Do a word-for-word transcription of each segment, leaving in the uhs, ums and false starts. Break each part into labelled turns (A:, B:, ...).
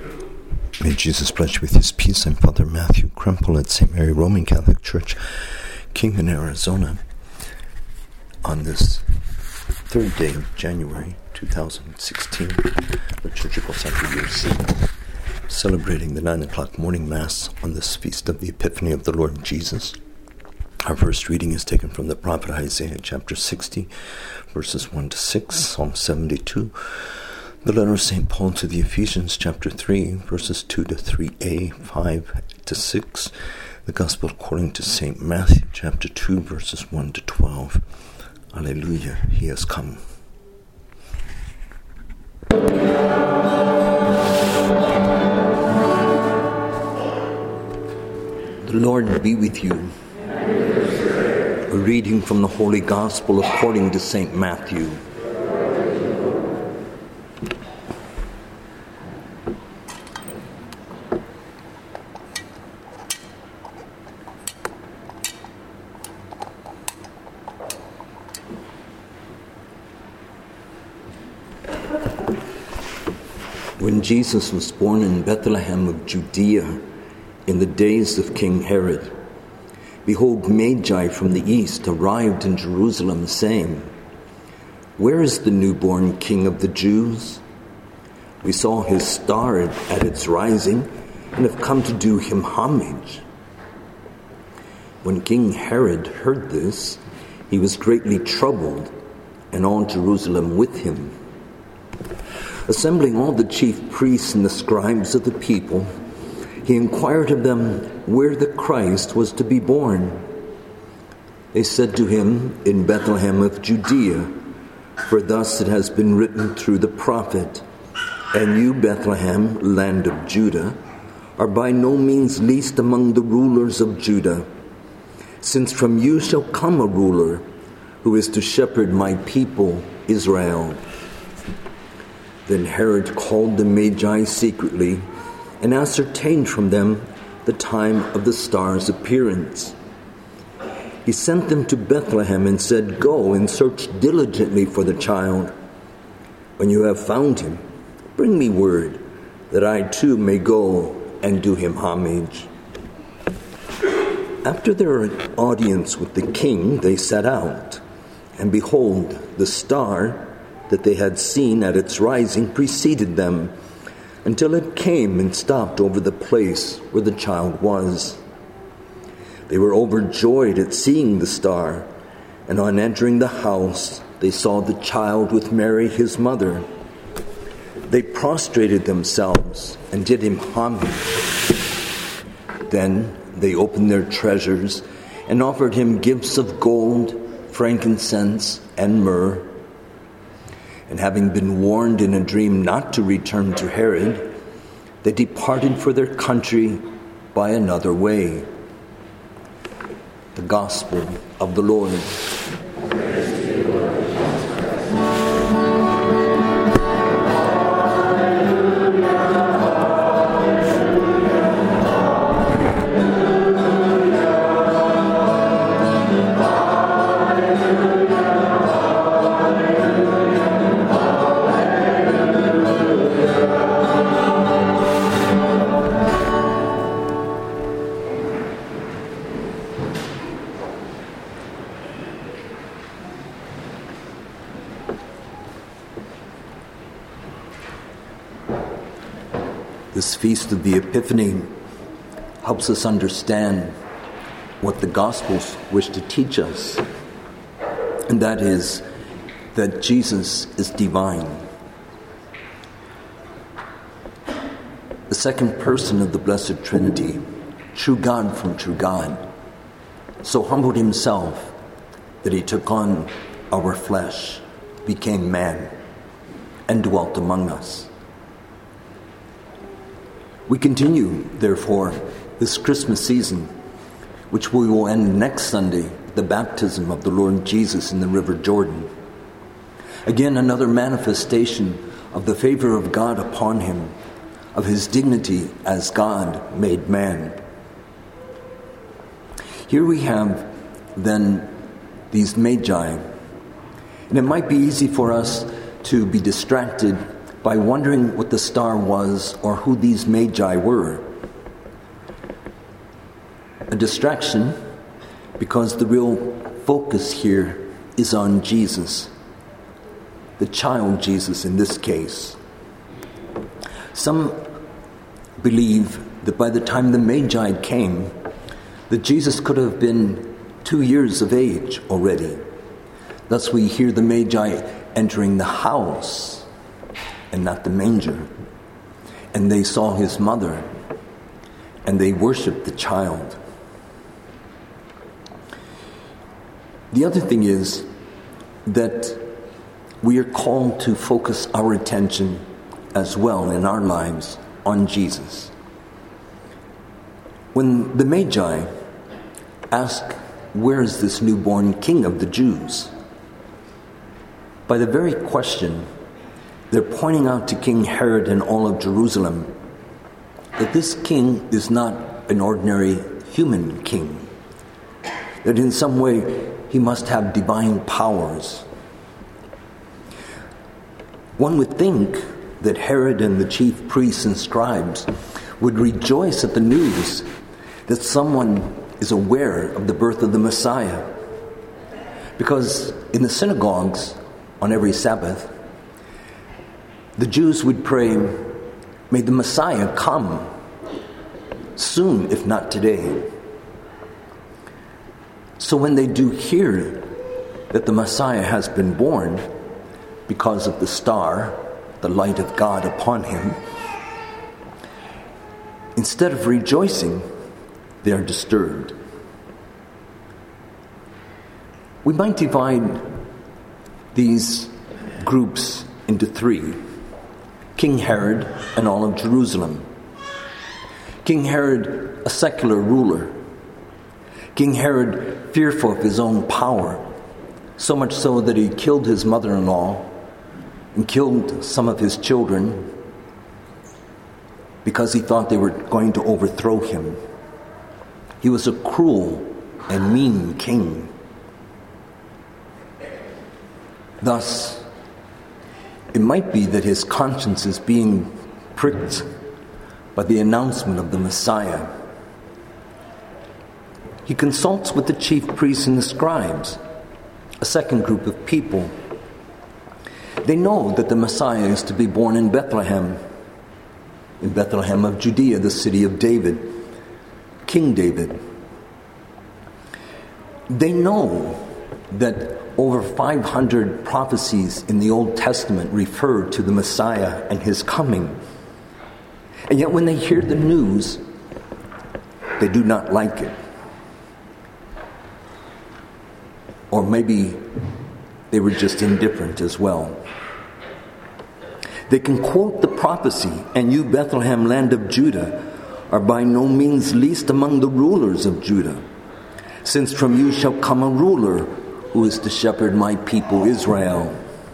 A: May Jesus bless you with his peace. I'm Father Matthew Krempel at Saint Mary Roman Catholic Church, Kingman, Arizona. On this third day of January two thousand sixteen, liturgical Sanctuary Year C, celebrating the nine o'clock morning Mass on this feast of the Epiphany of the Lord Jesus. Our first reading is taken from the prophet Isaiah, chapter sixty, verses one to six, Psalm seventy-two, the letter of Saint Paul to the Ephesians, chapter three, verses two to three a, five to six, the Gospel according to Saint Matthew, chapter two, verses one to twelve. Alleluia, he has come. The Lord be with you. A reading from the Holy Gospel according to Saint Matthew. When Jesus was born in Bethlehem of Judea in the days of King Herod, behold, Magi from the east arrived in Jerusalem, saying, "Where is the newborn King of the Jews? We saw his star at its rising and have come to do him homage." When King Herod heard this, he was greatly troubled, and all Jerusalem with him. Assembling all the chief priests and the scribes of the people, he inquired of them where the Christ was to be born. They said to him, "In Bethlehem of Judea, for thus it has been written through the prophet, and you, Bethlehem, land of Judah, are by no means least among the rulers of Judah, since from you shall come a ruler who is to shepherd my people, Israel." Then Herod called the Magi secretly and ascertained from them the time of the star's appearance. He sent them to Bethlehem and said, "Go and search diligently for the child. When you have found him, bring me word, that I too may go and do him homage." After their audience with the king, they set out, and behold, the star that they had seen at its rising preceded them, until it came and stopped over the place where the child was. They were overjoyed at seeing the star, and on entering the house, they saw the child with Mary, his mother. They prostrated themselves and did him homage. Then they opened their treasures and offered him gifts of gold, frankincense, and myrrh. And having been warned in a dream not to return to Herod, they departed for their country by another way. The Gospel of the Lord. This feast of the Epiphany helps us understand what the Gospels wish to teach us, and that is that Jesus is divine. The second person of the Blessed Trinity, true God from true God, so humbled himself that he took on our flesh, became man, and dwelt among us. We continue, therefore, this Christmas season, which we will end next Sunday, the baptism of the Lord Jesus in the River Jordan. Again, another manifestation of the favor of God upon him, of his dignity as God made man. Here we have, then, these Magi, and it might be easy for us to be distracted by wondering what the star was or who these magi were. A distraction, because the real focus here is on Jesus, the child Jesus in this case. Some believe that by the time the Magi came, that Jesus could have been two years of age already. Thus we hear the Magi entering the house and not the manger. And they saw his mother, and they worshiped the child. The other thing is that we are called to focus our attention as well in our lives on Jesus. When the Magi ask, "Where is this newborn King of the Jews?" by the very question, they're pointing out to King Herod and all of Jerusalem that this king is not an ordinary human king, that in some way he must have divine powers. One would think that Herod and the chief priests and scribes would rejoice at the news that someone is aware of the birth of the Messiah. Because in the synagogues on every Sabbath, the Jews would pray, "May the Messiah come soon, if not today." So when they do hear that the Messiah has been born because of the star, the light of God upon him, instead of rejoicing, they are disturbed. We might divide these groups into three: King Herod and all of Jerusalem. King Herod, a secular ruler. King Herod, fearful of his own power, so much so that he killed his mother-in-law and killed some of his children because he thought they were going to overthrow him. He was a cruel and mean king. Thus, it might be that his conscience is being pricked by the announcement of the Messiah. He consults with the chief priests and the scribes, a second group of people. They know that the Messiah is to be born in Bethlehem, in Bethlehem of Judea, the city of David, King David. They know that over five hundred prophecies in the Old Testament refer to the Messiah and his coming. And yet when they hear the news, they do not like it. Or maybe they were just indifferent as well. They can quote the prophecy, "And you, Bethlehem, land of Judah, are by no means least among the rulers of Judah, since from you shall come a ruler who is to shepherd my people Israel."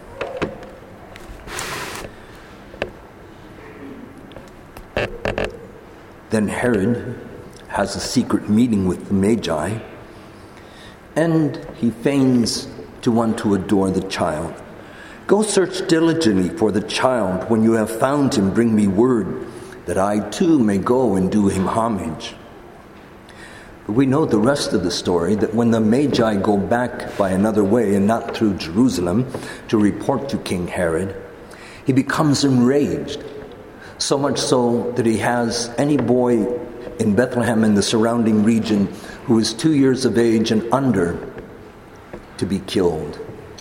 A: Then Herod has a secret meeting with the Magi, and he feigns to want to adore the child. "Go search diligently for the child. When you have found him, bring me word, that I too may go and do him homage." But we know the rest of the story, that when the Magi go back by another way and not through Jerusalem to report to King Herod, he becomes enraged, so much so that he has any boy in Bethlehem and the surrounding region who is two years of age and under to be killed.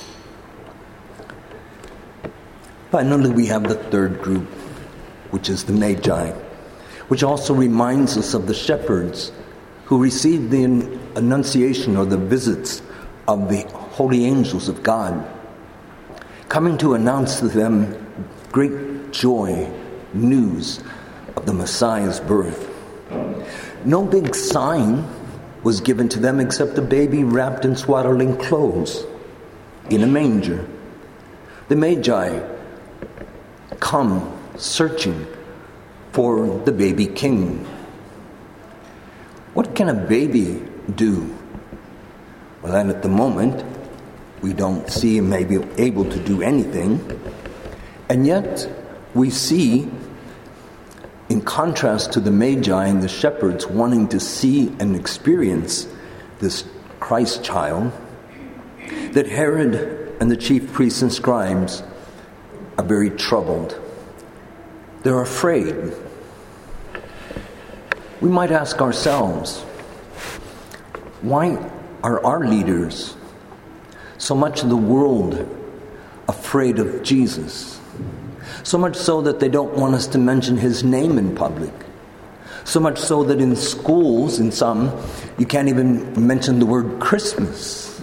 A: Finally, we have the third group, which is the Magi, which also reminds us of the shepherds who received the annunciation or the visits of the holy angels of God, coming to announce to them great joy, news of the Messiah's birth. No big sign was given to them except a baby wrapped in swaddling clothes in a manger. The Magi come searching for the baby king. What can a baby do? Well, then at the moment, we don't see him maybe able to do anything. And yet, we see, in contrast to the Magi and the shepherds wanting to see and experience this Christ child, that Herod and the chief priests and scribes are very troubled. They're afraid. We might ask ourselves, why are our leaders, so much of the world, afraid of Jesus? So much so that they don't want us to mention his name in public. So much so that in schools, in some, you can't even mention the word Christmas.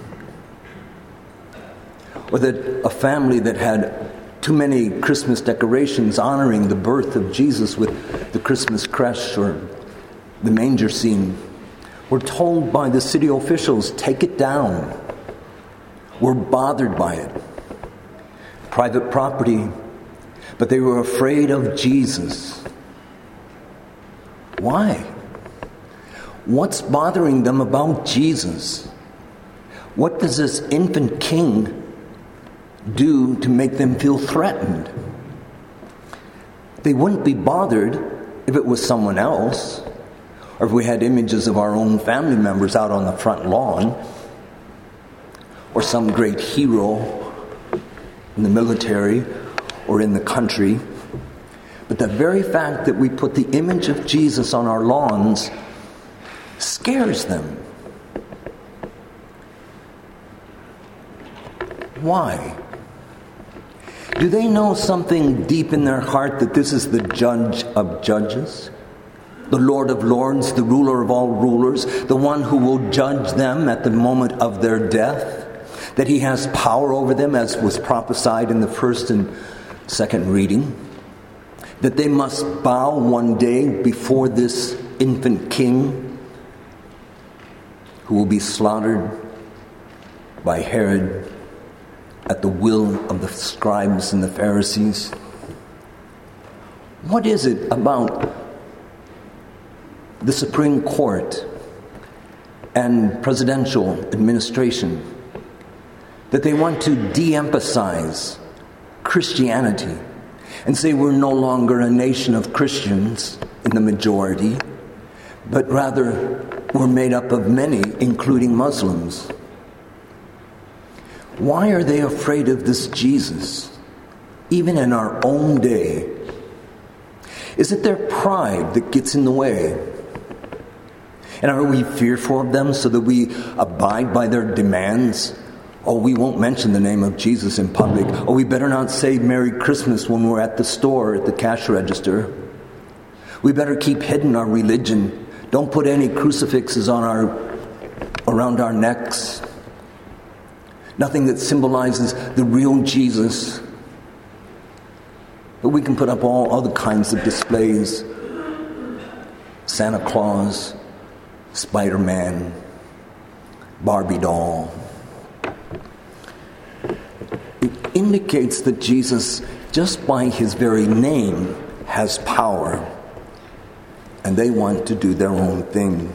A: Or that a family that had too many Christmas decorations honoring the birth of Jesus with the Christmas creche or the manger scene were told by the city officials, take it down. We're bothered by it. Private property. But they were afraid of Jesus. Why? What's bothering them about Jesus? What does this infant king do to make them feel threatened? They wouldn't be bothered if it was someone else, or if we had images of our own family members out on the front lawn, or some great hero in the military or in the country. But the very fact that we put the image of Jesus on our lawns scares them. Why? Do they know something deep in their heart that this is the judge of judges, the Lord of lords, the ruler of all rulers, the one who will judge them at the moment of their death, that he has power over them, as was prophesied in the first and second reading, that they must bow one day before this infant king who will be slaughtered by Herod at the will of the scribes and the Pharisees? What is it about the Supreme Court and presidential administration that they want to de-emphasize Christianity and say we're no longer a nation of Christians in the majority, but rather we're made up of many, including Muslims? Why are they afraid of this Jesus, even in our own day? Is it their pride that gets in the way? And are we fearful of them so that we abide by their demands? Oh, we won't mention the name of Jesus in public. Oh, we better not say Merry Christmas when we're at the store, at the cash register. We better keep hidden our religion. Don't put any crucifixes on our, around our necks. Nothing that symbolizes the real Jesus. But we can put up all other kinds of displays. Santa Claus, Spider-Man, Barbie doll. It indicates that Jesus, just by his very name, has power. And they want to do their own thing.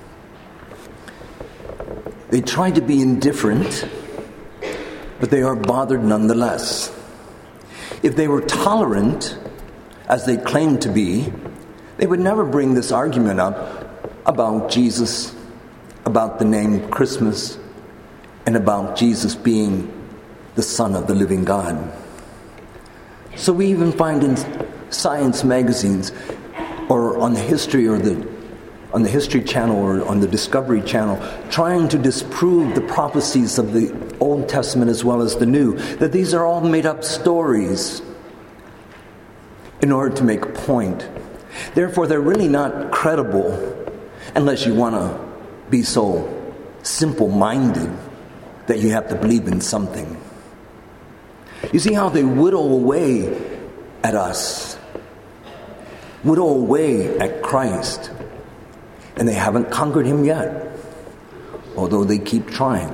A: They try to be indifferent, but they are bothered nonetheless. If they were tolerant, as they claim to be, they would never bring this argument up about Jesus, about the name Christmas, and about Jesus being the Son of the living God. So we even find in science magazines, or on the history or the on the History Channel or on the Discovery Channel, trying to disprove the prophecies of the Old Testament as well as the New, that these are all made-up stories in order to make a point. Therefore, they're really not credible unless you want to be so simple-minded that you have to believe in something. You see how they whittle away at us, whittle away at Christ, and they haven't conquered him yet, although they keep trying.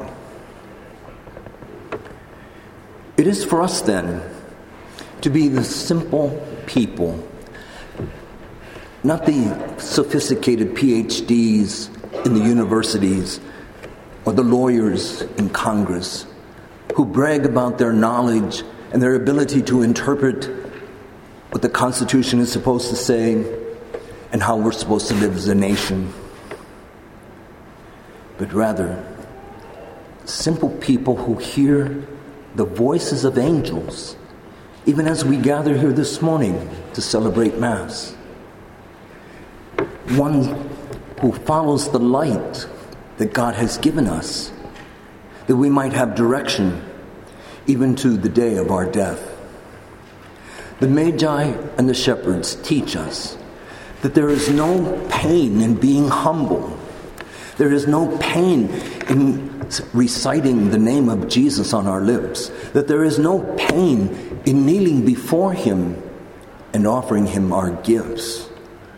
A: It is for us then to be the simple people, not the sophisticated P H Ds in the universities or the lawyers in Congress who brag about their knowledge and their ability to interpret what the Constitution is supposed to say and how we're supposed to live as a nation, but rather simple people who hear the voices of angels, even as we gather here this morning to celebrate Mass. One who follows the light that God has given us, that we might have direction even to the day of our death. The Magi and the shepherds teach us that there is no pain in being humble. There is no pain in reciting the name of Jesus on our lips. That there is no pain in kneeling before Him and offering Him our gifts.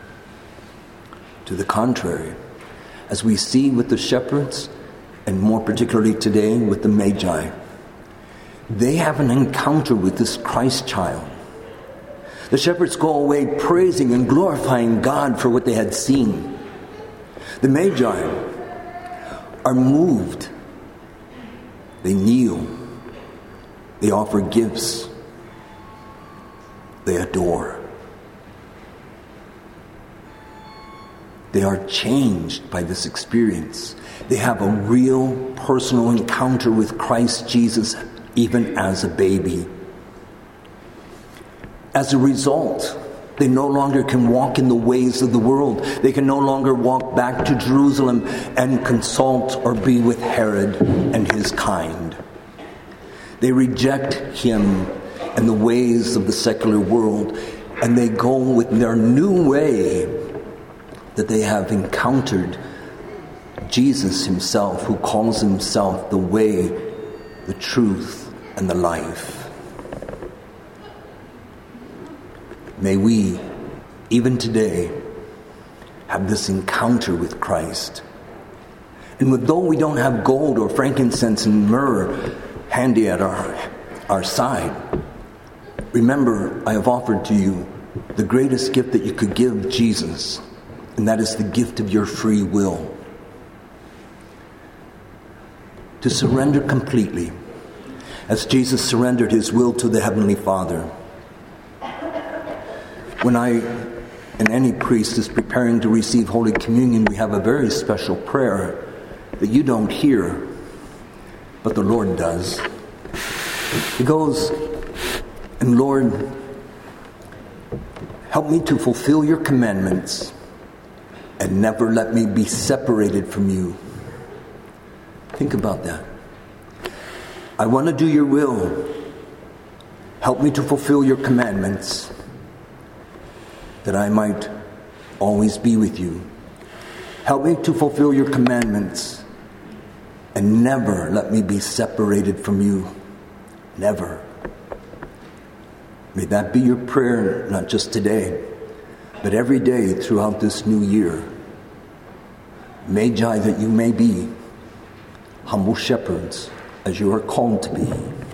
A: To the contrary, as we see with the shepherds, and more particularly today with the Magi, they have an encounter with this Christ child. The shepherds go away praising and glorifying God for what they had seen. The Magi are moved. They kneel. They offer gifts. They adore. They are changed by this experience. They have a real personal encounter with Christ Jesus, even as a baby. As a result, they no longer can walk in the ways of the world. They can no longer walk back to Jerusalem and consult or be with Herod and his kind. They reject him and the ways of the secular world, and they go with their new way that they have encountered Jesus himself, who calls himself the way, the truth, and the life. May we, even today, have this encounter with Christ. And though we don't have gold or frankincense and myrrh handy at our, our side, remember, I have offered to you the greatest gift that you could give Jesus, and that is the gift of your free will. To surrender completely, as Jesus surrendered his will to the Heavenly Father. When I and any priest is preparing to receive Holy Communion, we have a very special prayer that you don't hear, but the Lord does. It goes, and Lord, help me to fulfill your commandments and never let me be separated from you. Think about that. I want to do your will. Help me to fulfill your commandments, that I might always be with you. Help me to fulfill your commandments and never let me be separated from you. Never. May that be your prayer, not just today, but every day throughout this new year. Magi that you may be, humble shepherds as you are called to be.